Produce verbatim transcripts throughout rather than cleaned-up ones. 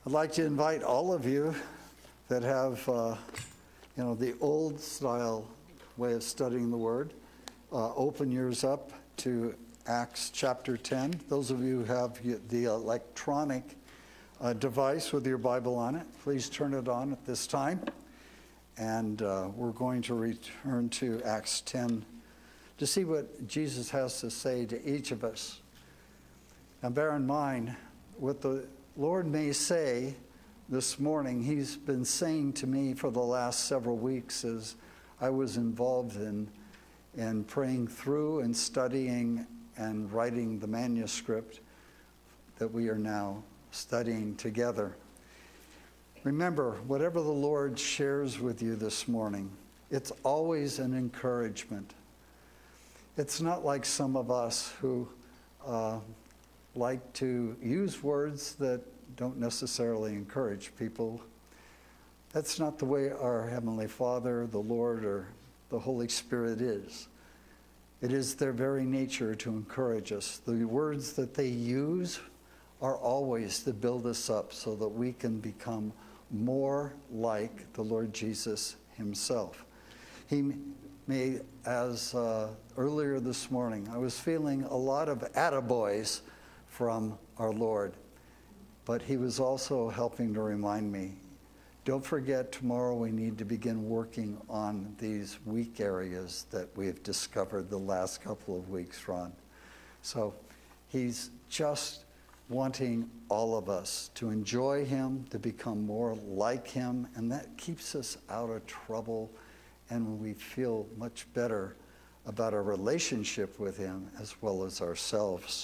I'd like to invite all of you that have, uh, you know, the old style way of studying the Word, uh, open yours up to Acts chapter ten. Those of you who have the electronic uh, device with your Bible on it, please turn it on at this time. And uh, we're going to return to Acts ten to see what Jesus has to say to each of us. Now bear in mind, what the Lord may say this morning, he's been saying to me for the last several weeks as I was involved in, in praying through and studying and writing the manuscript that we are now studying together. Remember, whatever the Lord shares with you this morning, it's always an encouragement. It's not like some of us who uh, like to use words that don't necessarily encourage people. That's not the way our Heavenly Father, the Lord, or the Holy Spirit is. It is their very nature to encourage us. The words that they use are always to build us up so that we can become more like the Lord Jesus himself. He may, as uh, earlier this morning, I was feeling a lot of attaboys from our Lord, but he was also helping to remind me, don't forget tomorrow we need to begin working on these weak areas that we've discovered the last couple of weeks, Ron. So he's just wanting all of us to enjoy him, to become more like him, and that keeps us out of trouble, and we feel much better about our relationship with him as well as ourselves.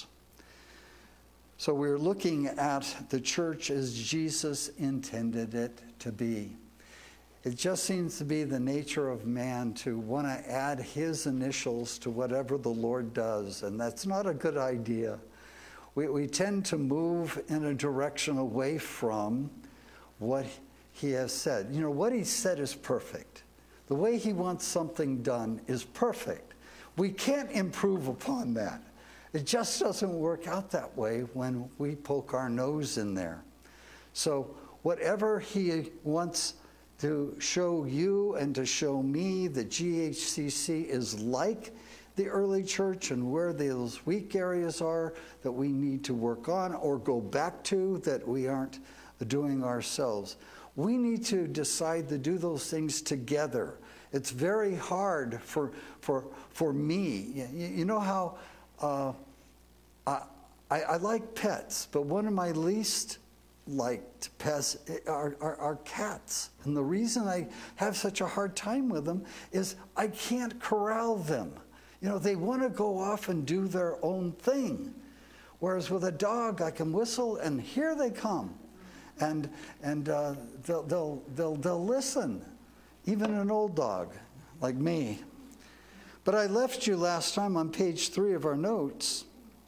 So we're looking at the church as Jesus intended it to be. It just seems to be the nature of man to want to add his initials to whatever the Lord does, and that's not a good idea. We, we tend to move in a direction away from what he has said. You know, what he said is perfect. The way he wants something done is perfect. We can't improve upon that. It just doesn't work out that way when we poke our nose in there. So whatever he wants to show you and to show me that G H C C is like the early church and where those weak areas are that we need to work on or go back to that we aren't doing ourselves. We need to decide to do those things together. It's very hard for for for me. You, you know how uh, I, I, I like pets, but one of my least liked pets are, are, are cats. And the reason I have such a hard time with them is I can't corral them. You know, they want to go off and do their own thing. Whereas with a dog, I can whistle and here they come. And and uh, they'll, they'll, they'll, they'll listen. Even an old dog like me. But I left you last time on page three of our notes.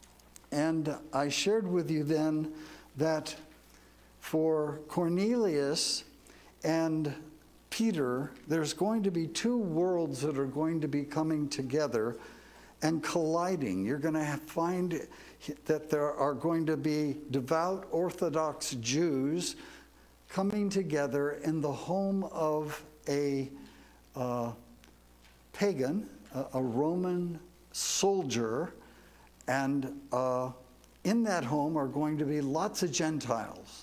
And I shared with you then that for Cornelius and Peter, there's going to be two worlds that are going to be coming together and colliding. You're going to find that there are going to be devout Orthodox Jews coming together in the home of a uh, pagan, a, a Roman soldier, and uh, in that home are going to be lots of Gentiles.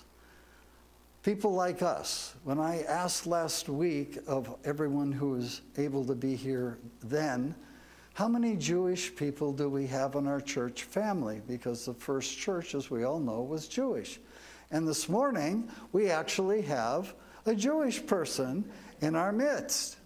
People like us. When I asked last week of everyone who was able to be here then, how many Jewish people do we have in our church family? Because the first church, as we all know, was Jewish. And this morning, we actually have a Jewish person in our midst.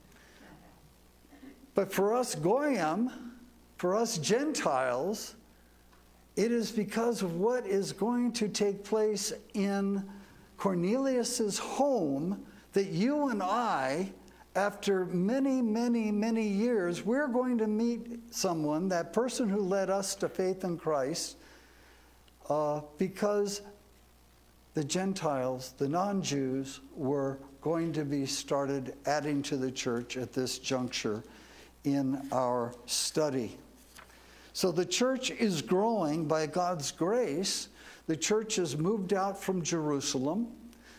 But for us Goyim, for us Gentiles, it is because of what is going to take place in Cornelius's home that you and I, after many, many, many years, we're going to meet someone, that person who led us to faith in Christ, uh, because the Gentiles, the non-Jews, were going to be started adding to the church at this juncture in our study. So the church is growing by God's grace. The church has moved out from Jerusalem.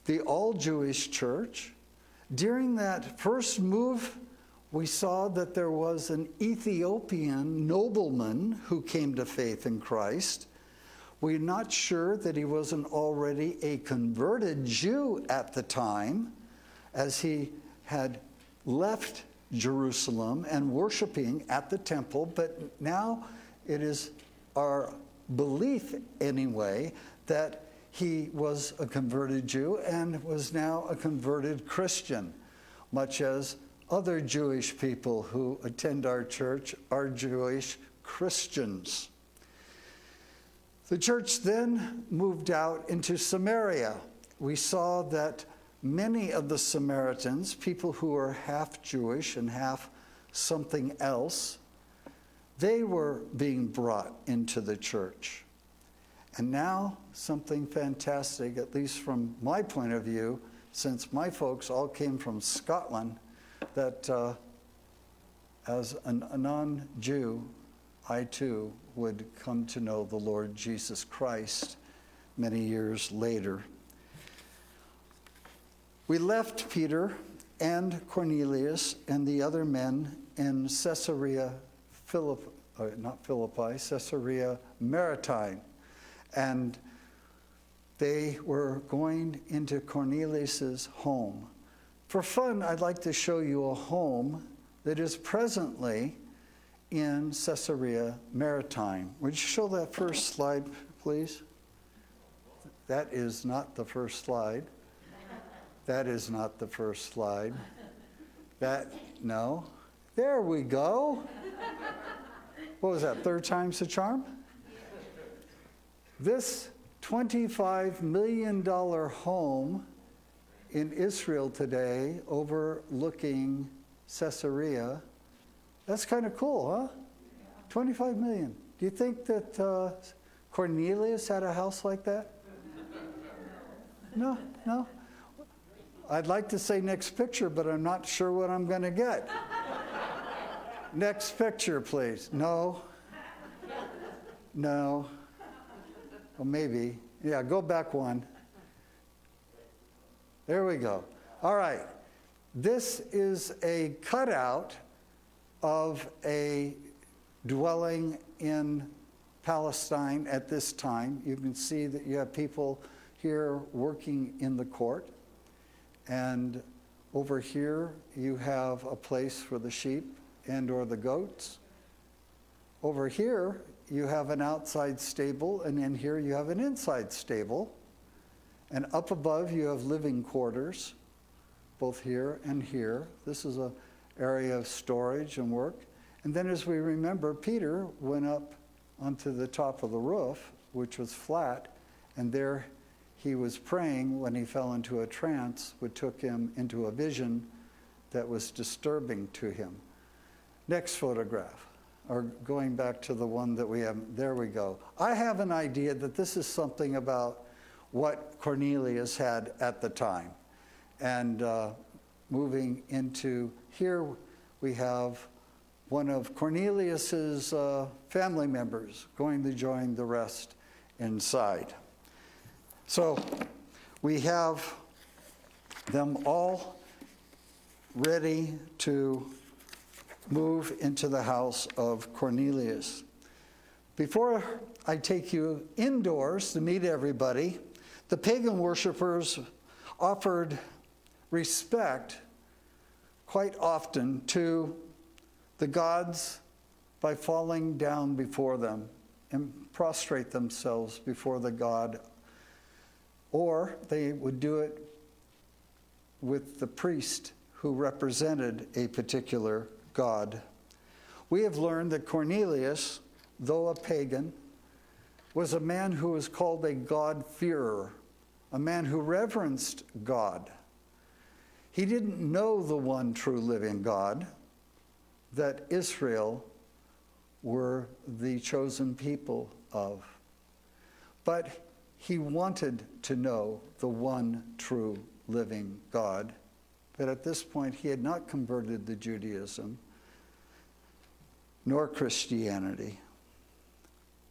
the all-Jewish church. During that first move, we saw that there was an Ethiopian nobleman who came to faith in Christ. We're not sure that he wasn't already a converted Jew at the time, as he had left Jerusalem and worshiping at the temple, but now it is our belief anyway that he was a converted Jew and was now a converted Christian, much as other Jewish people who attend our church are Jewish Christians. The church then moved out into Samaria. We saw that many of the Samaritans, people who were half Jewish and half something else, they were being brought into the church. And now something fantastic, at least from my point of view, since my folks all came from Scotland, that uh, as an, a non-Jew, I too would come to know the Lord Jesus Christ many years later. We left Peter and Cornelius and the other men in Caesarea Philippi, uh, not Philippi, Caesarea Maritime. And they were going into Cornelius's home. For fun, I'd like to show you a home that is presently in Caesarea Maritime. Would you show that first slide, please? That is not the first slide. That is not the first slide. That, no. There we go. What was that, third time's the charm? This twenty-five million dollars home in Israel today overlooking Caesarea, that's kind of cool, huh? twenty-five million. Do you think that uh, Cornelius had a house like that? No, no. I'd like to say next picture, but I'm not sure what I'm going to get. Next picture, please. No. No. Well, maybe. Yeah, go back one. There we go. All right. This is a cutout of a dwelling in Palestine at this time. You can see that you have people here working in the court. And over here, you have a place for the sheep and or the goats. Over here, you have an outside stable, and in here you have an inside stable. And up above, you have living quarters, both here and here. This is an area of storage and work. And then as we remember, Peter went up onto the top of the roof, which was flat, and there he was praying when he fell into a trance, which took him into a vision that was disturbing to him. Next photograph, or going back to the one that we have, there we go. I have an idea that this is something about what Cornelius had at the time. And uh, moving into here, we have one of Cornelius's uh, family members going to join the rest inside. So we have them all ready to move into the house of Cornelius. Before I take you indoors to meet everybody, the pagan worshipers offered respect quite often to the gods by falling down before them and prostrate themselves before the god. Or they would do it with the priest who represented a particular god. We have learned that Cornelius, though a pagan, was a man who was called a God-fearer, a man who reverenced God. He didn't know the one true living God, that Israel were the chosen people of. But he wanted to know the one true living God. But at this point, he had not converted to Judaism nor Christianity.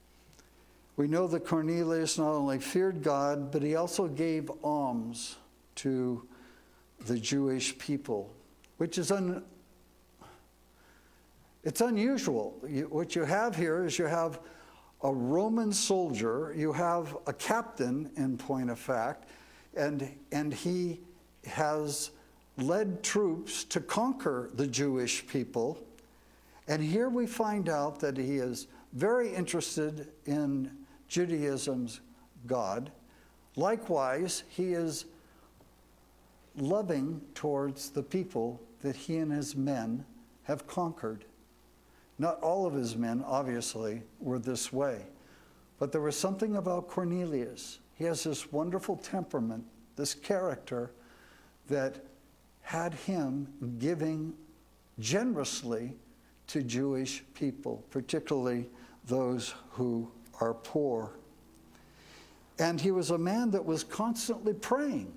We know that Cornelius not only feared God, but he also gave alms to the Jewish people, which is un, it's unusual. You, what you have here is you have a Roman soldier, you have a captain in point of fact, and, and he has led troops to conquer the Jewish people. And here we find out that he is very interested in Judaism's God. Likewise, he is loving towards the people that he and his men have conquered. Not all of his men, obviously, were this way. But there was something about Cornelius. He has this wonderful temperament, this character, that had him giving generously to Jewish people, particularly those who are poor. And he was a man that was constantly praying.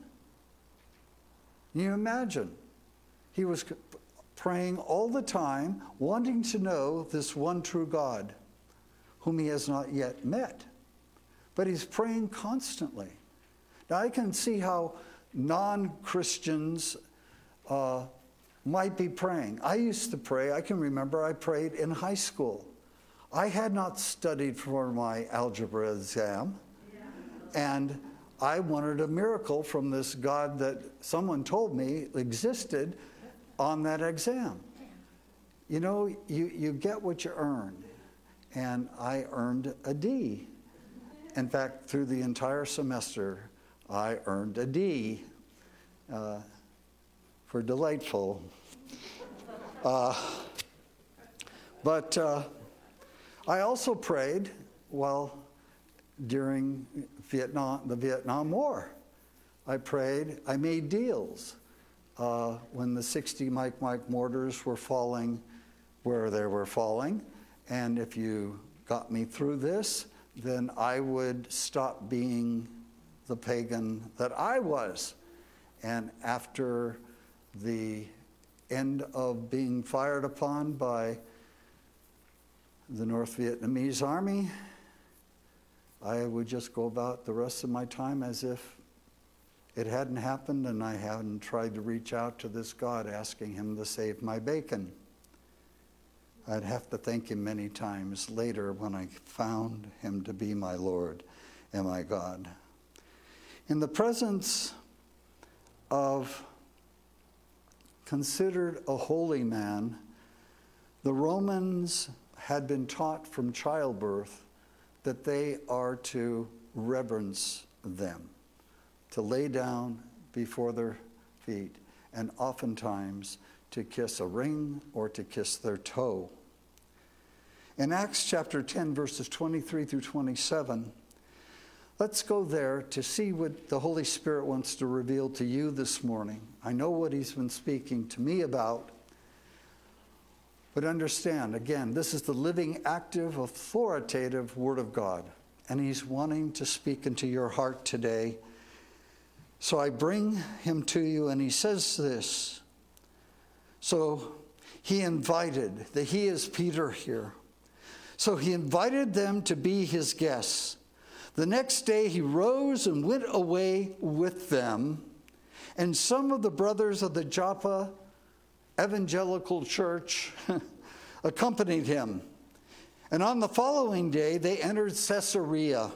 Can you imagine? He was praying all the time, wanting to know this one true God, whom he has not yet met. But he's praying constantly. Now, I can see how non-Christians uh, might be praying. I used to pray. I can remember I prayed in high school. I had not studied for my algebra exam, and I wanted a miracle from this God that someone told me existed on that exam. You know, you, you get what you earn, and I earned a D. In fact, through the entire semester, I earned a D uh, for delightful. Uh, but uh, I also prayed while during Vietnam, the Vietnam War. I prayed, I made deals uh, when the sixty Mike Mike mortars were falling where they were falling. And if you got me through this, then I would stop being the pagan that I was. And after the end of being fired upon by the North Vietnamese army, I would just go about the rest of my time as if it hadn't happened and I hadn't tried to reach out to this God asking him to save my bacon. I'd have to thank him many times later when I found him to be my Lord and my God. In the presence of considered a holy man, the Romans had been taught from childbirth that they are to reverence them, to lay down before their feet, and oftentimes to kiss a ring or to kiss their toe. In Acts chapter ten, verses twenty-three through twenty-seven, let's go there to see what the Holy Spirit wants to reveal to you this morning. I know what he's been speaking to me about, but understand, again, this is the living, active, authoritative Word of God, and he's wanting to speak into your heart today. So I bring him to you, and he says this. So he invited, the he is Peter here. So he invited them to be his guests. The next day he rose and went away with them, and some of the brothers of the Joppa Evangelical Church accompanied him. And on the following day they entered Caesarea.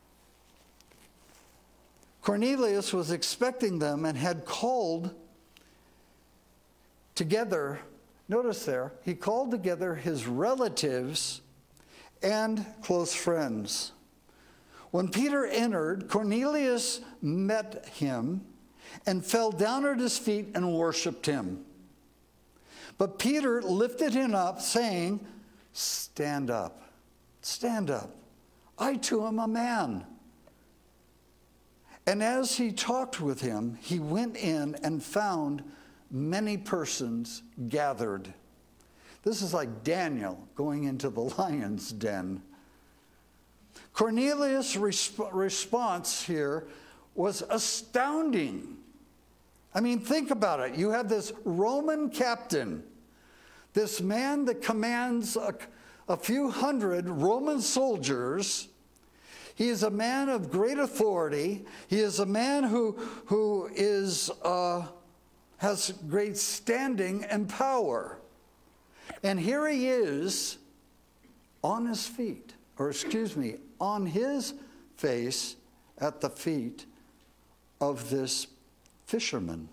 Cornelius was expecting them and had called together, notice there, he called together his relatives and close friends. When Peter entered, Cornelius met him and fell down at his feet and worshiped him. But Peter lifted him up, saying, "Stand up, stand up. I too am a man." And as he talked with him, he went in and found many persons gathered. This is like Daniel going into the lion's den. Cornelius' resp- response here was astounding. I mean, think about it. You have this Roman captain, this man that commands a, a few hundred Roman soldiers. He is a man of great authority. He is a man who, who is, uh, has great standing and power. And here he is on his feet, or excuse me, on his face at the feet of this fisherman.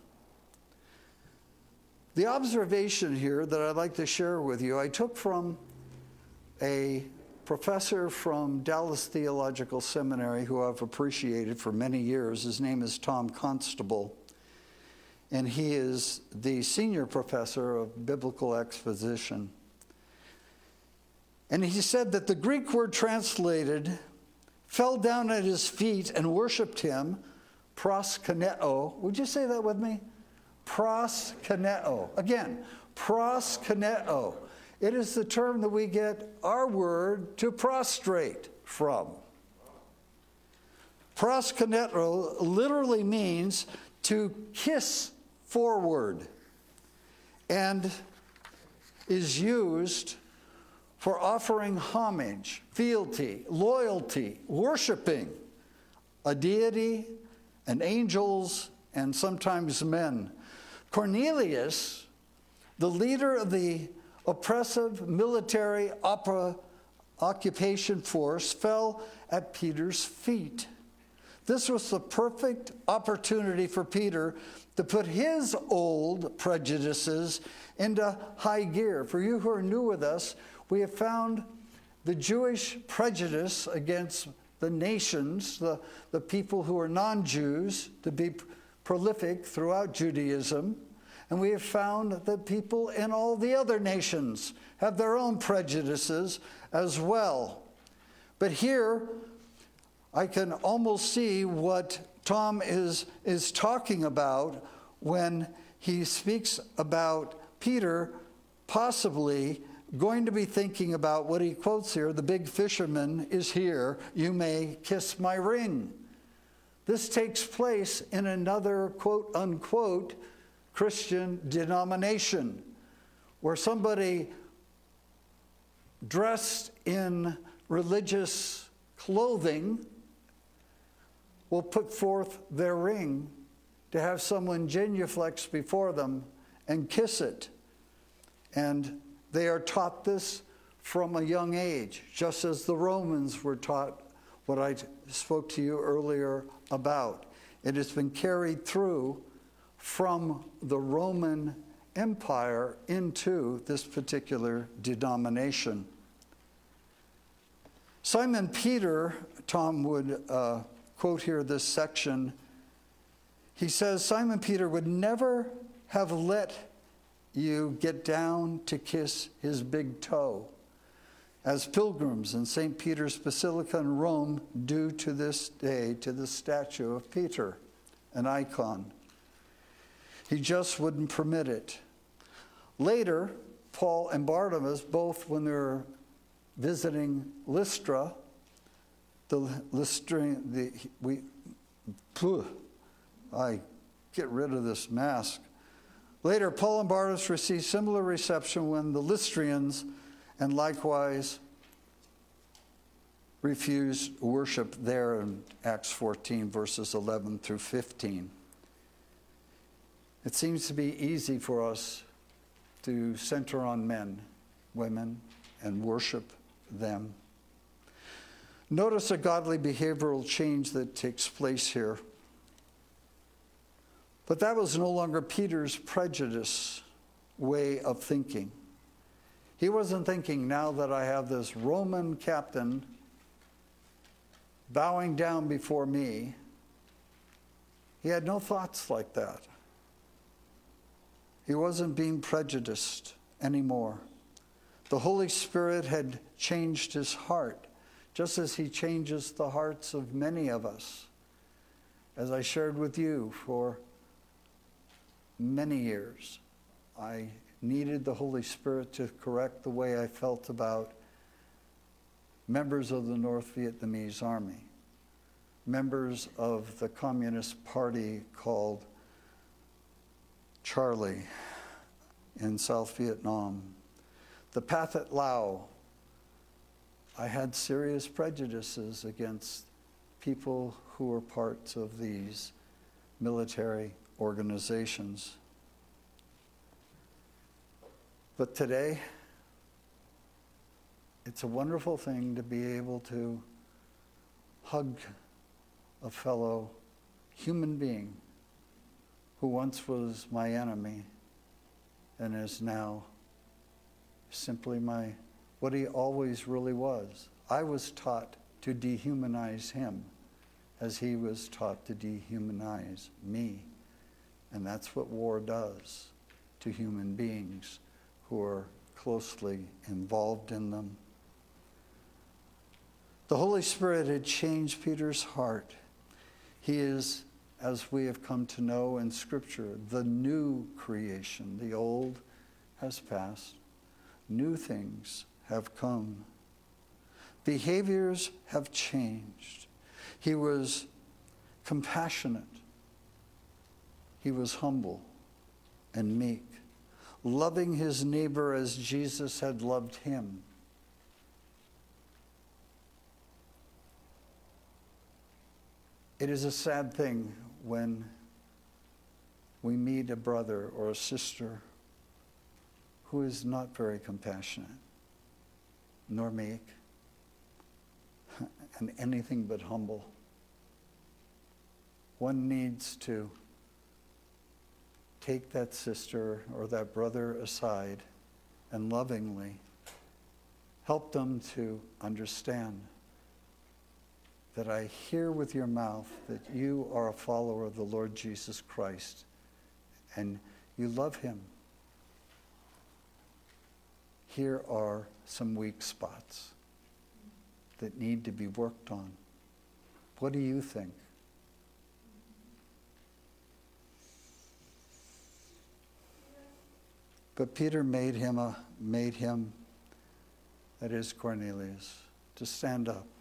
The observation here that I'd like to share with you, I took from a professor from Dallas Theological Seminary who I've appreciated for many years. His name is Tom Constable, and he is the senior professor of biblical exposition. And he said that the Greek word translated fell down at his feet and worshiped him, proskuneo. Would you say that with me? Proskuneo. Again, proskuneo. It is the term that we get our word to prostrate from. Proskuneo literally means to kiss forward and is used for offering homage, fealty, loyalty, worshiping a deity and angels and sometimes men. Cornelius, the leader of the oppressive military opera occupation force, fell at Peter's feet. This was the perfect opportunity for Peter to put his old prejudices into high gear. For you who are new with us, we have found the Jewish prejudice against the nations, the, the people who are non-Jews, to be prolific throughout Judaism. And we have found that people in all the other nations have their own prejudices as well. But here, I can almost see what Tom is, is talking about when he speaks about Peter possibly going to be thinking about what he quotes here, the big fisherman is here, you may kiss my ring. This takes place in another quote unquote Christian denomination where somebody dressed in religious clothing will put forth their ring to have someone genuflex before them and kiss it. And they are taught this from a young age, just as the Romans were taught what I spoke to you earlier about. It has been carried through from the Roman Empire into this particular denomination. Simon Peter, Tom would uh, quote here this section. He says, Simon Peter would never have let you get down to kiss his big toe, as pilgrims in Saint Peter's Basilica in Rome do to this day to the statue of Peter, an icon. He just wouldn't permit it. Later, Paul and Barnabas, both when they were visiting Lystra, the Lystrian, the we, phew, I get rid of this mask. Later, Paul and Barnabas received similar reception when the Lystrians and likewise refused worship there in Acts fourteen, verses eleven through fifteen. It seems to be easy for us to center on men, women, and worship them. Notice a godly behavioral change that takes place here. But that was no longer Peter's prejudice way of thinking. He wasn't thinking, now that I have this Roman captain bowing down before me. He had no thoughts like that. He wasn't being prejudiced anymore. The Holy Spirit had changed his heart, just as he changes the hearts of many of us. As I shared with you for many years, I needed the Holy Spirit to correct the way I felt about members of the North Vietnamese Army, members of the Communist Party called Charlie in South Vietnam, the Pathet Lao. I had serious prejudices against people who were parts of these military organizations. But today, it's a wonderful thing to be able to hug a fellow human being who once was my enemy and is now simply my, what he always really was. I was taught to dehumanize him as he was taught to dehumanize me. And that's what war does to human beings who are closely involved in them. The Holy Spirit had changed Peter's heart. He is, as we have come to know in Scripture, the new creation. The old has passed. New things have come. Behaviors have changed. He was compassionate. He was humble and meek, loving his neighbor as Jesus had loved him. It is a sad thing when we meet a brother or a sister who is not very compassionate, nor meek, and anything but humble. One needs to take that sister or that brother aside and lovingly help them to understand that I hear with your mouth that you are a follower of the Lord Jesus Christ and you love him. Here are some weak spots that need to be worked on. What do you think? But Peter made him a made him, that is Cornelius, to stand up.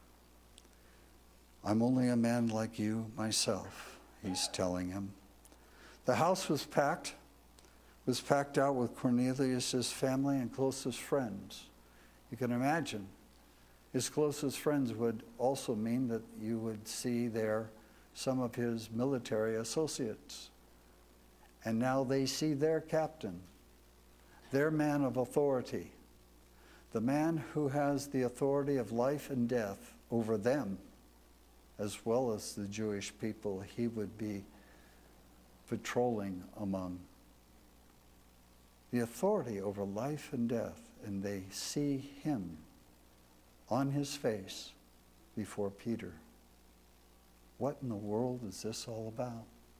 I'm only a man like you myself, he's telling him. The house was packed, was packed out with Cornelius' family and closest friends. You can imagine, his closest friends would also mean that you would see there some of his military associates. And now they see their captain, their man of authority, the man who has the authority of life and death over them, as well as the Jewish people he would be patrolling among. The authority over life and death, and they see him on his face before Peter. What in the world is this all about?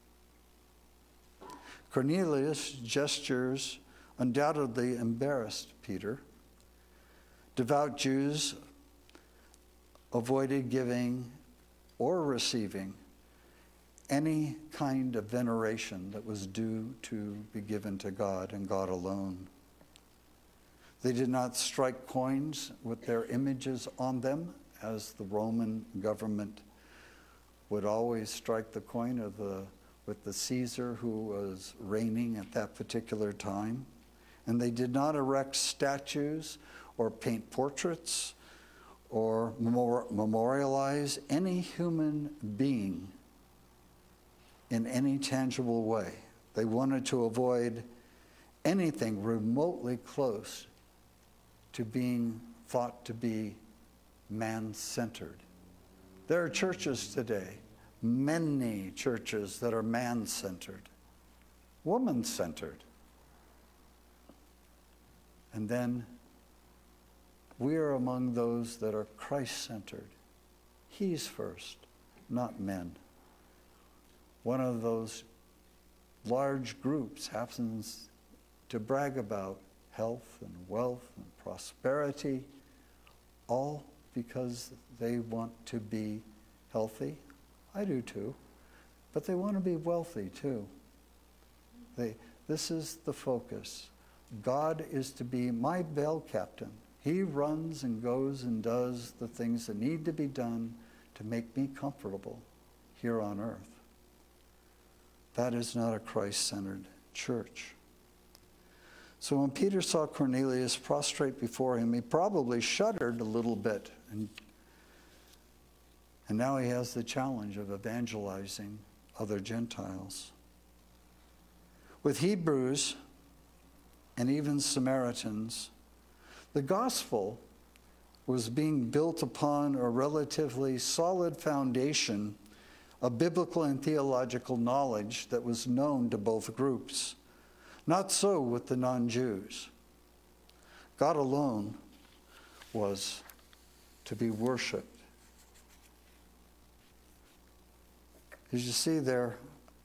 Cornelius' gestures undoubtedly embarrassed Peter. Devout Jews avoided giving or receiving any kind of veneration that was due to be given to God and God alone. They did not strike coins with their images on them, as the Roman government would always strike the coin of the, with the Caesar who was reigning at that particular time. And they did not erect statues or paint portraits or memorialize any human being in any tangible way. They wanted to avoid anything remotely close to being thought to be man-centered. There are churches today, many churches that are man-centered, woman-centered. And then we are among those that are Christ-centered. He's first, not men. One of those large groups happens to brag about health and wealth and prosperity, all because they want to be healthy. I do too. But they want to be wealthy too. They, this is the focus. God is to be my bell captain. He runs and goes and does the things that need to be done to make me comfortable here on earth. That is not a Christ-centered church. So when Peter saw Cornelius prostrate before him, he probably shuddered a little bit. And And now he has the challenge of evangelizing other Gentiles. With Hebrews and even Samaritans, the gospel was being built upon a relatively solid foundation of biblical and theological knowledge that was known to both groups. Not so with the non-Jews. God alone was to be worshiped. As you see there,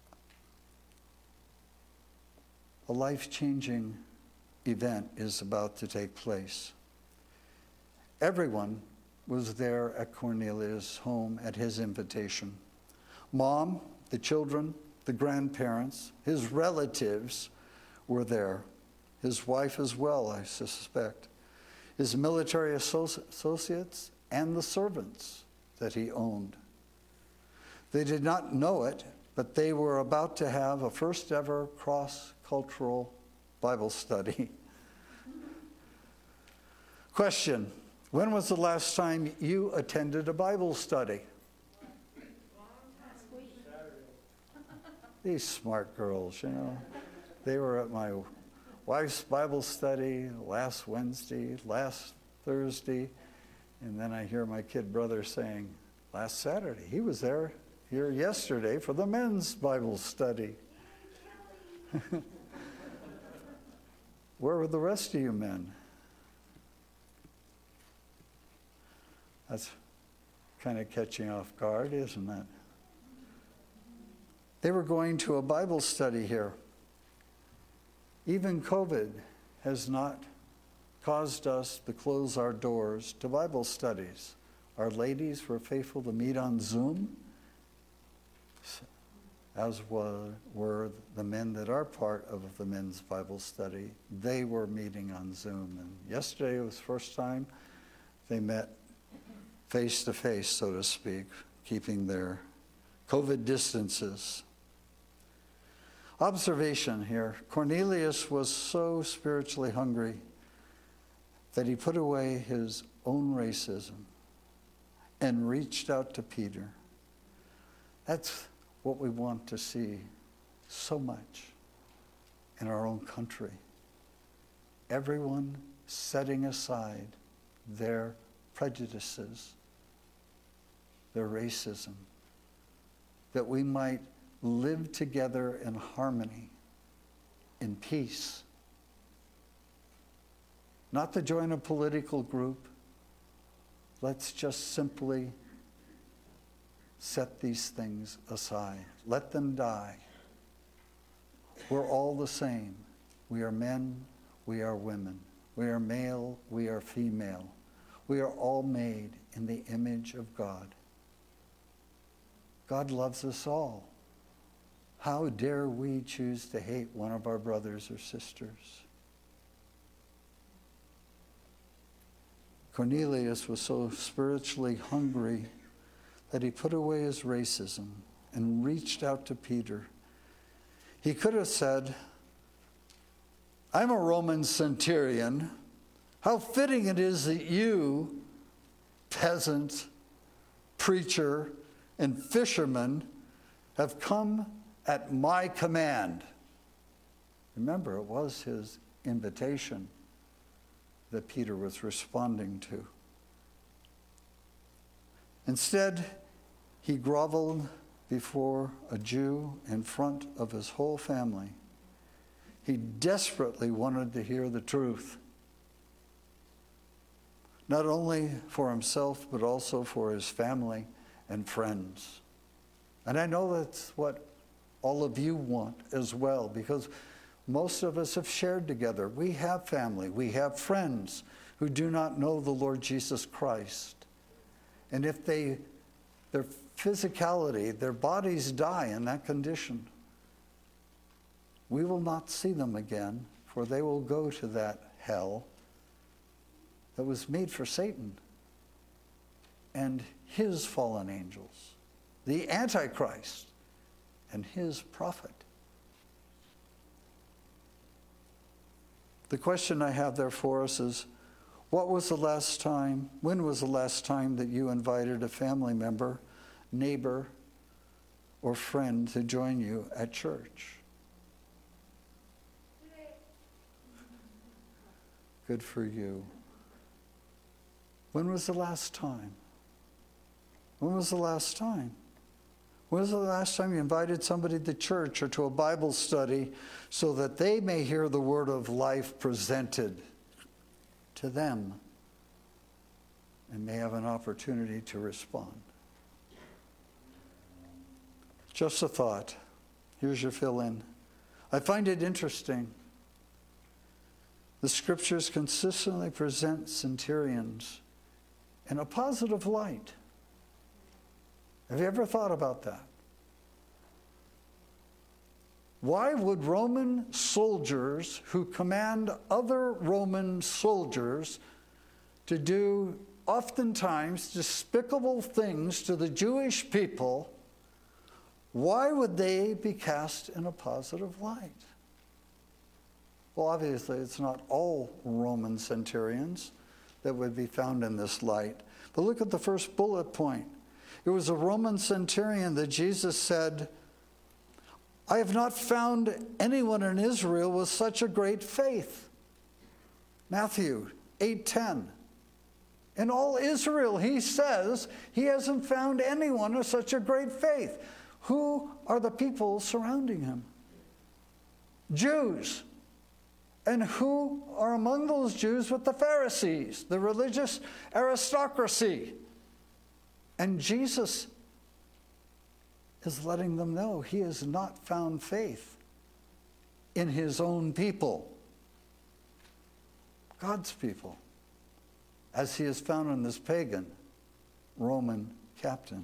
a life-changing event is about to take place. Everyone was there at Cornelius' home at his invitation. Mom, the children, the grandparents, his relatives were there. His wife as well, I suspect. His military associates and the servants that he owned. They did not know it, but they were about to have a first ever cross-cultural Bible study. Question, when was the last time you attended a Bible study? These smart girls, you know. They were at my wife's Bible study last Wednesday, last Thursday, and then I hear my kid brother saying, last Saturday. He was there here yesterday for the men's Bible study. Where were the rest of you men? That's kind of catching off guard, isn't it? They were going to a Bible study here. Even COVID has not caused us to close our doors to Bible studies. Our ladies were faithful to meet on Zoom, as were, were the men that are part of the men's Bible study. They were meeting on Zoom. And yesterday was the first time they met face to face, so to speak, keeping their COVID distances. Observation here. Cornelius was so spiritually hungry that he put away his own racism and reached out to Peter. That's what we want to see so much in our own country. Everyone setting aside their prejudices, their racism, that we might live together in harmony, in peace. Not to join a political group. Let's just simply set these things aside. Let them die. We're all the same. We are men, we are women. We are male, we are female. We are all made in the image of God. God loves us all. How dare we choose to hate one of our brothers or sisters? Cornelius was so spiritually hungry that he put away his racism and reached out to Peter. He could have said, I'm a Roman centurion. How fitting it is that you, peasant, preacher, and fisherman, have come at my command. Remember, it was his invitation that Peter was responding to. Instead, he groveled before a Jew in front of his whole family. He desperately wanted to hear the truth, not only for himself, but also for his family and friends. And I know that's what all of you want as well, because most of us have shared together. We have family, we have friends who do not know the Lord Jesus Christ. And if they, their physicality, their bodies die in that condition, we will not see them again, for they will go to that hell that was made for Satan and his fallen angels, the Antichrist and his prophet. The question I have there for us is, what was the last time, when was the last time that you invited a family member neighbor or friend to join you at church? Good for you. When was the last time? When was the last time? When was the last time you invited somebody to church or to a Bible study so that they may hear the word of life presented to them and may have an opportunity to respond? Just a thought. Here's your fill-in. I find it interesting. The scriptures consistently present centurions in a positive light. Have you ever thought about that? Why would Roman soldiers who command other Roman soldiers to do oftentimes despicable things to the Jewish people, why would they be cast in a positive light? Well, obviously, it's not all Roman centurions that would be found in this light. But look at the first bullet point. It was a Roman centurion that Jesus said, I have not found anyone in Israel with such a great faith. Matthew eight ten. In all Israel, he says, he hasn't found anyone of such a great faith. Who are the people surrounding him? Jews. And who are among those Jews with the Pharisees, the religious aristocracy? And Jesus is letting them know he has not found faith in his own people, God's people, as he is found in this pagan Roman captain.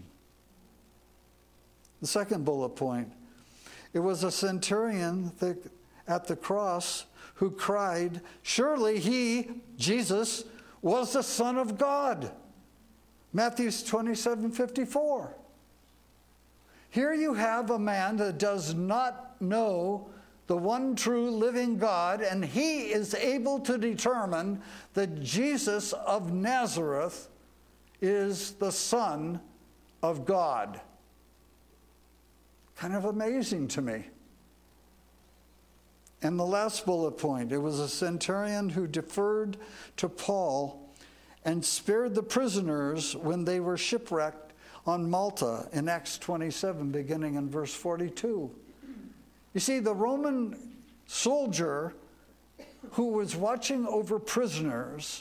The second bullet point, it was a centurion that, at the cross who cried, surely he, Jesus, was the Son of God. Matthew twenty-seven fifty-four. Here you have a man that does not know the one true living God, and he is able to determine that Jesus of Nazareth is the Son of God. Kind of amazing to me. And the last bullet point, it was a centurion who deferred to Paul and spared the prisoners when they were shipwrecked on Malta in Acts twenty-seven, beginning in verse forty-two. You see, the Roman soldier who was watching over prisoners,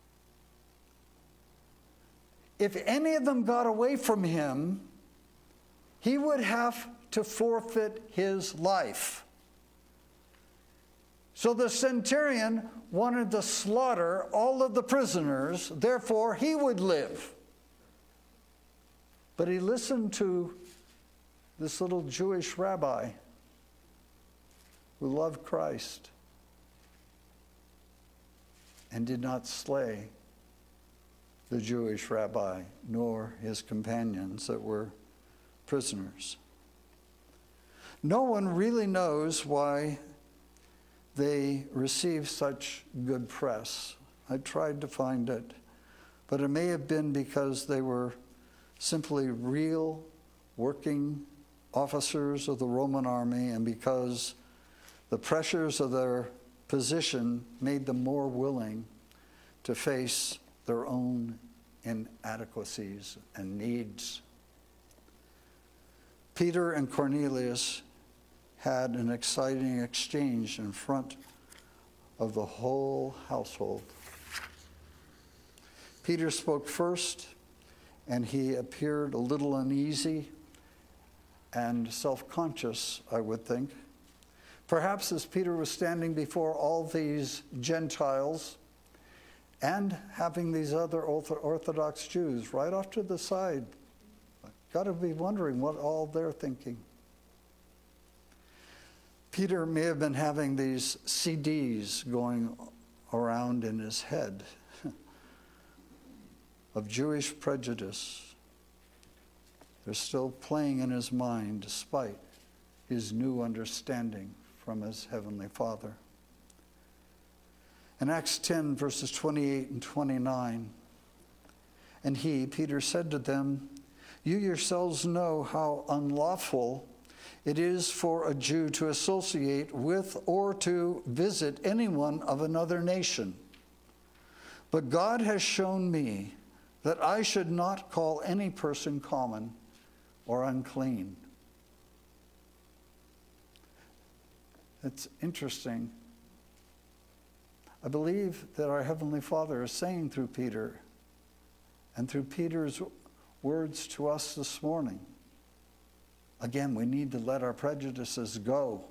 if any of them got away from him, he would have to forfeit his life. So the centurion wanted to slaughter all of the prisoners, therefore he would live. But he listened to this little Jewish rabbi who loved Christ and did not slay the Jewish rabbi nor his companions that were prisoners. No one really knows why they received such good press. I tried to find it, but it may have been because they were simply real working officers of the Roman army, and because the pressures of their position made them more willing to face their own inadequacies and needs. Peter and Cornelius had an exciting exchange in front of the whole household. Peter spoke first, and he appeared a little uneasy and self-conscious, I would think. Perhaps as Peter was standing before all these Gentiles and having these other Orthodox Jews right off to the side, got to be wondering what all they're thinking. Peter may have been having these C Ds going around in his head of Jewish prejudice. They're still playing in his mind despite his new understanding from his heavenly Father. In Acts ten, verses twenty-eight and twenty-nine, and he, Peter, said to them, You yourselves know how unlawful it is for a Jew to associate with or to visit anyone of another nation. But God has shown me that I should not call any person common or unclean. It's interesting. I believe that our Heavenly Father is saying through Peter, and through Peter's words to us this morning, again, we need to let our prejudices go.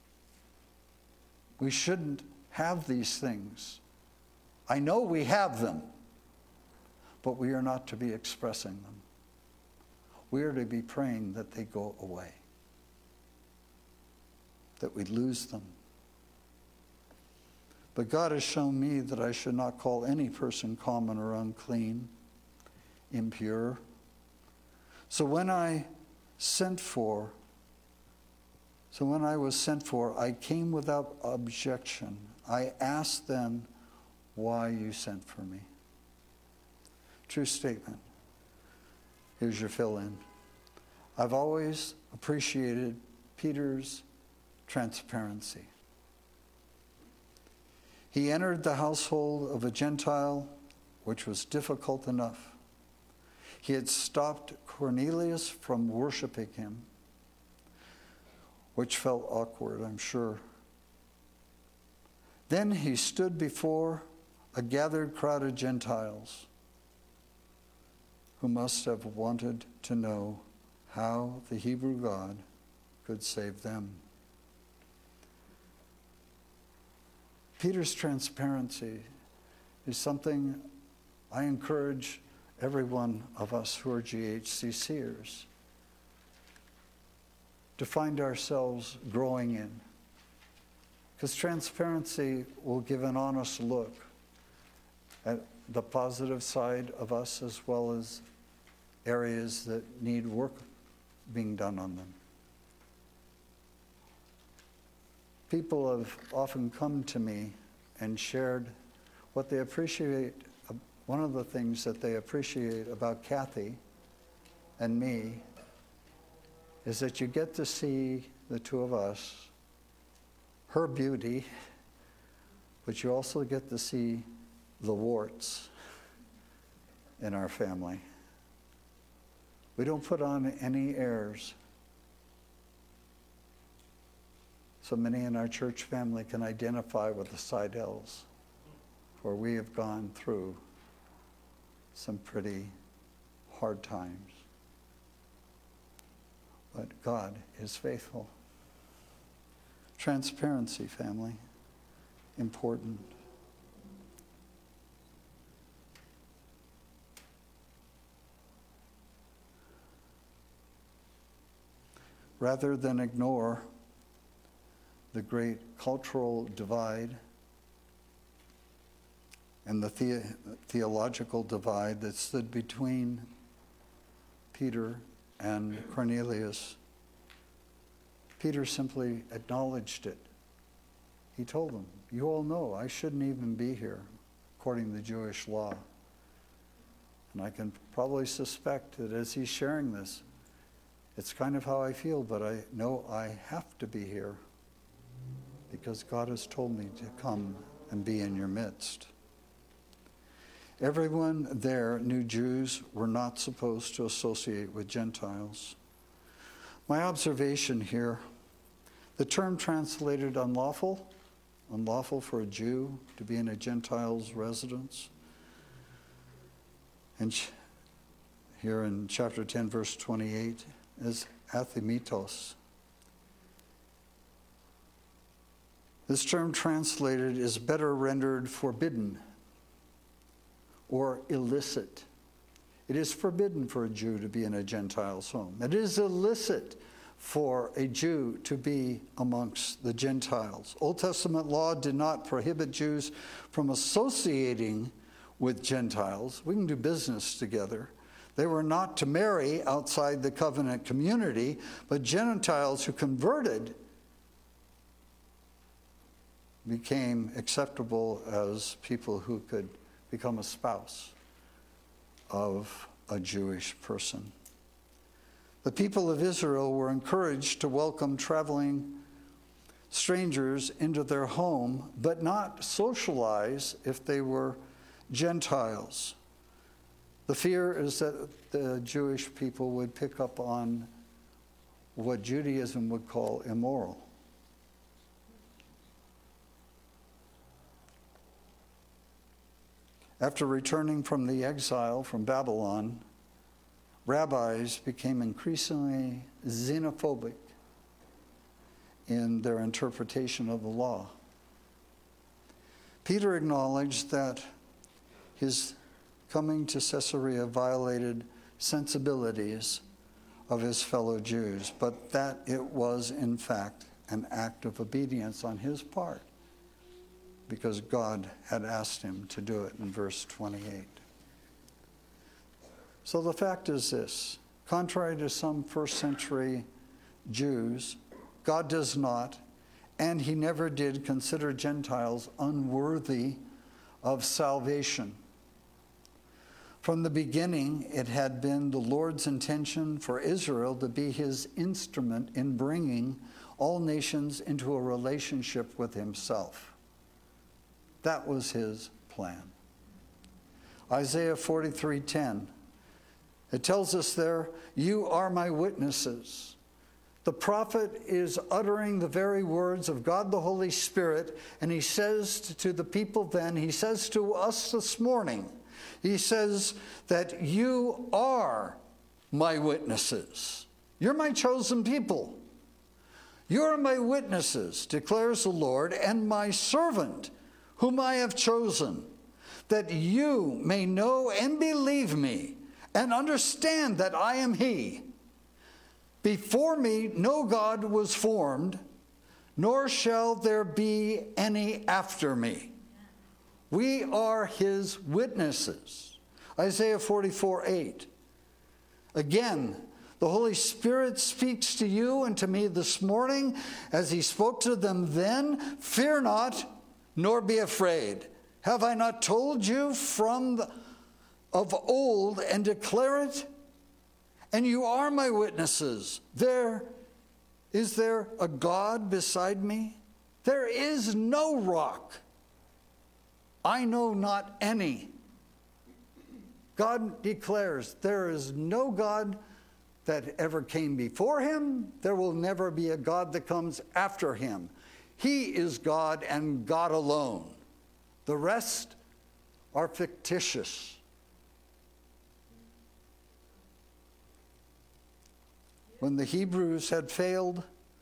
We shouldn't have these things. I know we have them, but we are not to be expressing them. We are to be praying that they go away, that we lose them. But God has shown me that I should not call any person common or unclean, impure. So when I sent for, so when I was sent for, I came without objection. I asked them why you sent for me. True statement. Here's your fill-in. I've always appreciated Peter's transparency. He entered the household of a Gentile, which was difficult enough. He had stopped Cornelius from worshiping him, which felt awkward, I'm sure. Then he stood before a gathered crowd of Gentiles who must have wanted to know how the Hebrew God could save them. Peter's transparency is something I encourage every one of us who are G H C Cers to find ourselves growing in. Because transparency will give an honest look at the positive side of us as well as areas that need work being done on them. People have often come to me and shared what they appreciate. One of the things that they appreciate about Kathy and me is that you get to see the two of us, her beauty, but you also get to see the warts in our family. We don't put on any airs. So many in our church family can identify with the Seidels, for we have gone through some pretty hard times. But God is faithful. Transparency, family, important. Rather than ignore the great cultural divide and the, the theological divide that stood between Peter and Cornelius, Peter simply acknowledged it. He told them, you all know I shouldn't even be here according to the Jewish law. And I can probably suspect that as he's sharing this, it's kind of how I feel, but I know I have to be here because God has told me to come and be in your midst. Everyone there knew Jews were not supposed to associate with Gentiles. My observation here, the term translated unlawful, unlawful for a Jew to be in a Gentile's residence. And here in chapter ten, verse twenty-eight, is athemitos. This term translated is better rendered forbidden or illicit. It is forbidden for a Jew to be in a Gentile's home. It is illicit for a Jew to be amongst the Gentiles. Old Testament law did not prohibit Jews from associating with Gentiles. We can do business together. They were not to marry outside the covenant community, but Gentiles who converted became acceptable as people who could become a spouse of a Jewish person. The people of Israel were encouraged to welcome traveling strangers into their home, but not socialize if they were Gentiles. The fear is that the Jewish people would pick up on what Judaism would call immoral. After returning from the exile from Babylon, rabbis became increasingly xenophobic in their interpretation of the law. Peter acknowledged that his coming to Caesarea violated sensibilities of his fellow Jews, but that it was, in fact, an act of obedience on his part, because God had asked him to do it in verse twenty-eight. So the fact is this: contrary to some first century Jews, God does not, and he never did, consider Gentiles unworthy of salvation. From the beginning, it had been the Lord's intention for Israel to be his instrument in bringing all nations into a relationship with himself. That was his plan. Isaiah forty-three ten. It tells us there, "You are my witnesses." The prophet is uttering the very words of God the Holy Spirit, and he says to the people then, he says to us this morning, he says that you are my witnesses. You're my chosen people. You are my witnesses, declares the Lord, and my servant, whom I have chosen, that you may know and believe me, and understand that I am he. Before me no God was formed, nor shall there be any after me. We are his witnesses. Isaiah forty-four eight. Again, the Holy Spirit speaks to you and to me this morning as he spoke to them then. Fear not, nor be afraid. Have I not told you from the, of old and declare it? And you are my witnesses. There, is there a God beside me? There is no rock. I know not any. God declares there is no God that ever came before him. There will never be a God that comes after him. He is God and God alone. The rest are fictitious. When the Hebrews had failed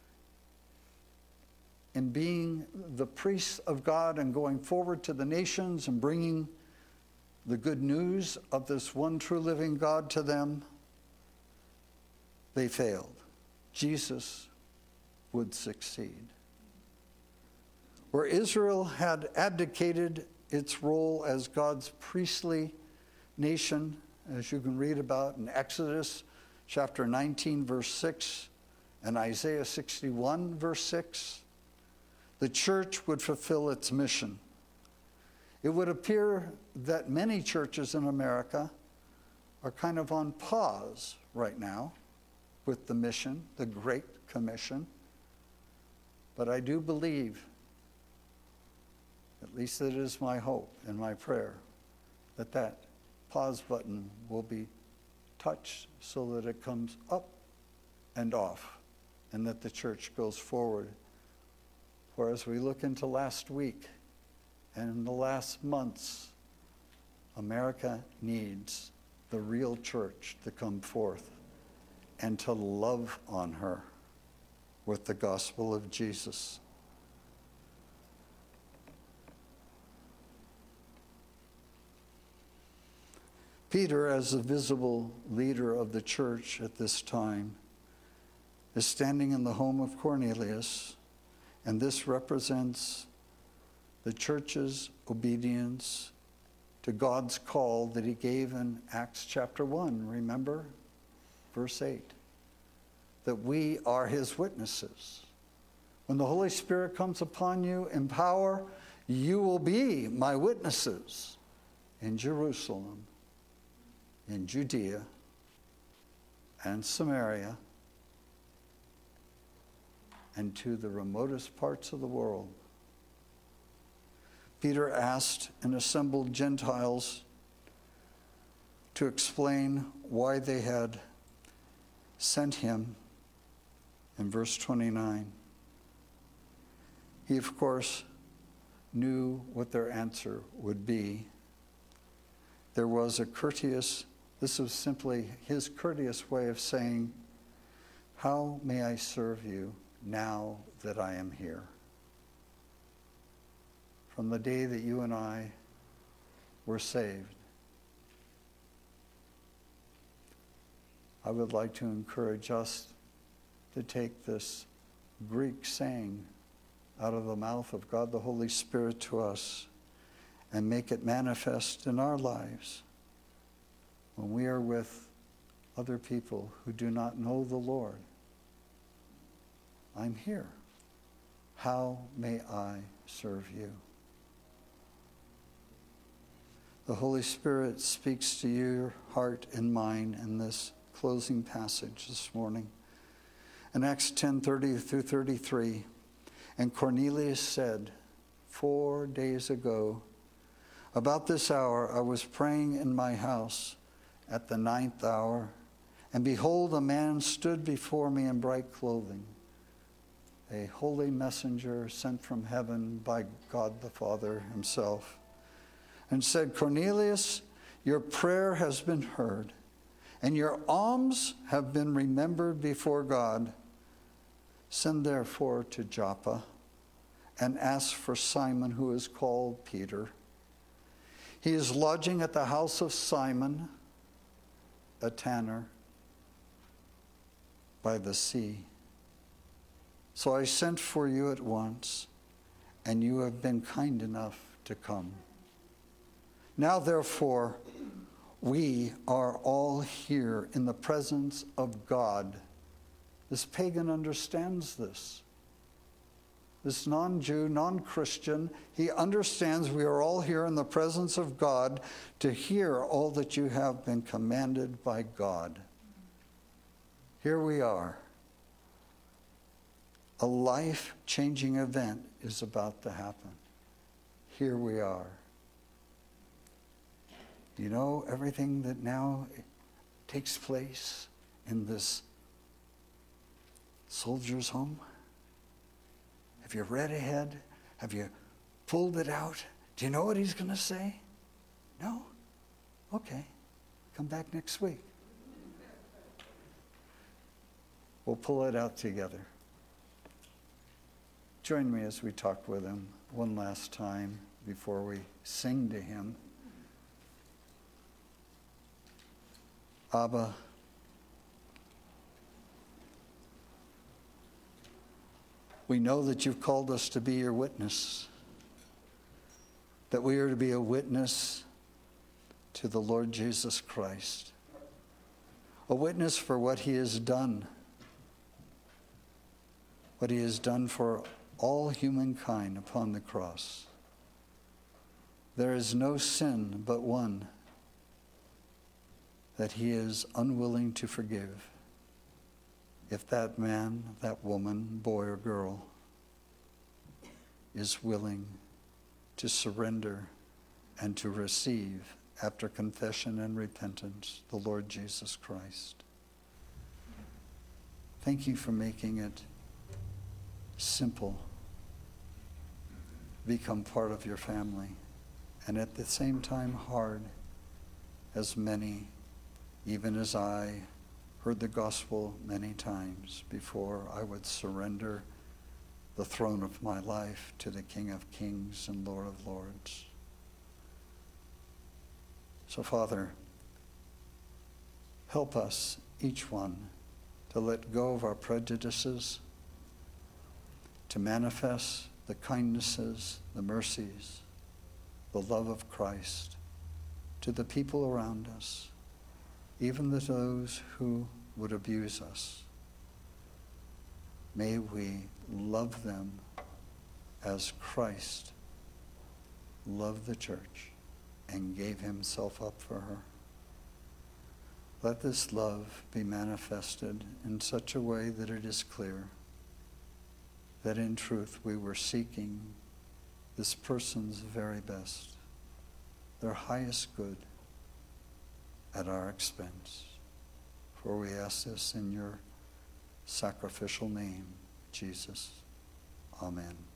in being the priests of God and going forward to the nations and bringing the good news of this one true living God to them, they failed. Jesus would succeed. Where Israel had abdicated its role as God's priestly nation, as you can read about in Exodus chapter nineteen, verse six, and Isaiah sixty-one, verse six, the church would fulfill its mission. It would appear that many churches in America are kind of on pause right now with the mission, the Great Commission. But I do believe, at least it is my hope and my prayer, that that pause button will be touched so that it comes up and off, and that the church goes forward. For as we look into last week and in the last months, America needs the real church to come forth and to love on her with the gospel of Jesus. Peter, as the visible leader of the church at this time, is standing in the home of Cornelius, and this represents the church's obedience to God's call that he gave in Acts chapter one, remember? Verse eight, that we are his witnesses. When the Holy Spirit comes upon you in power, you will be my witnesses in Jerusalem, in Judea, and Samaria and to the remotest parts of the world. Peter asked and assembled Gentiles to explain why they had sent him in verse twenty-nine. He, of course, knew what their answer would be. There was a courteous, this was simply his courteous way of saying, "How may I serve you now that I am here?" From the day that you and I were saved, I would like to encourage us to take this Greek saying out of the mouth of God the Holy Spirit to us and make it manifest in our lives when we are with other people who do not know the Lord. I'm here. How may I serve you? The Holy Spirit speaks to your heart and mind in this closing passage this morning. In Acts ten thirty through thirty-three, and Cornelius said, "Four days ago, about this hour, I was praying in my house at the ninth hour, and behold, a man stood before me in bright clothing, a holy messenger sent from heaven by God the Father himself, and said, 'Cornelius, your prayer has been heard, and your alms have been remembered before God. Send therefore to Joppa, and ask for Simon, who is called Peter. He is lodging at the house of Simon, a tanner, by the sea.' So I sent for you at once, and you have been kind enough to come. Now, therefore, we are all here in the presence of God." This pagan understands this. This non-Jew, non-Christian, he understands we are all here in the presence of God to hear all that you have been commanded by God. Here we are. A life-changing event is about to happen. Here we are. You know, everything that now takes place in this soldier's home? Have you read ahead? Have you pulled it out? Do you know what he's going to say? No? Okay. Come back next week. We'll pull it out together. Join me as we talk with him one last time before we sing to him. Abba, we know that you've called us to be your witness, that we are to be a witness to the Lord Jesus Christ, a witness for what he has done, what he has done for all humankind upon the cross. There is no sin but one that he is unwilling to forgive. If that man, that woman, boy or girl is willing to surrender and to receive, after confession and repentance, the Lord Jesus Christ. Thank you for making it simple. Become part of your family, and at the same time hard, as many, even as I, heard the gospel many times before I would surrender the throne of my life to the King of Kings and Lord of Lords. So, Father, help us, each one, to let go of our prejudices, to manifest the kindnesses, the mercies, the love of Christ to the people around us, even to those who would abuse us. May we love them as Christ loved the church and gave himself up for her. Let this love be manifested in such a way that it is clear that in truth we were seeking this person's very best, their highest good, at our expense. For we ask this in your sacrificial name, Jesus. Amen.